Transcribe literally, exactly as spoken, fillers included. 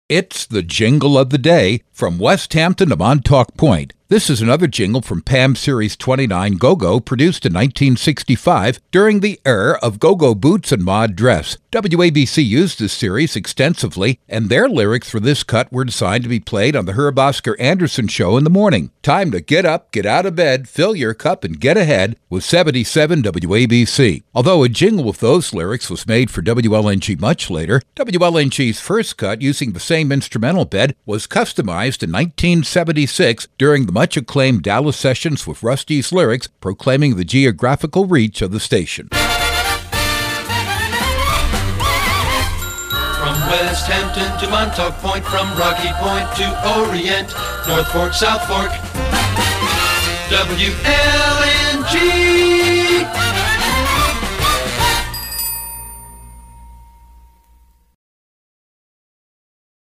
It's the jingle of the day from West Hampton to Montauk Point. This is another jingle from Pam Series twenty-nine Go-Go, produced in nineteen sixty-five during the era of go-go boots and mod dress. W A B C used this series extensively, and their lyrics for this cut were designed to be played on the Herb Oscar Anderson Show in the morning. Time to get up, get out of bed, fill your cup, and get ahead with seventy-seven W A B C. Although a jingle with those lyrics was made for W L N G much later, W L N G's first cut using the same instrumental bed was customized in nineteen seventy-six during the much-acclaimed Dallas sessions with Rusty's lyrics proclaiming the geographical reach of the station. From West Hampton to Montauk Point, from Rocky Point to Orient, North Fork, South Fork, W L N G.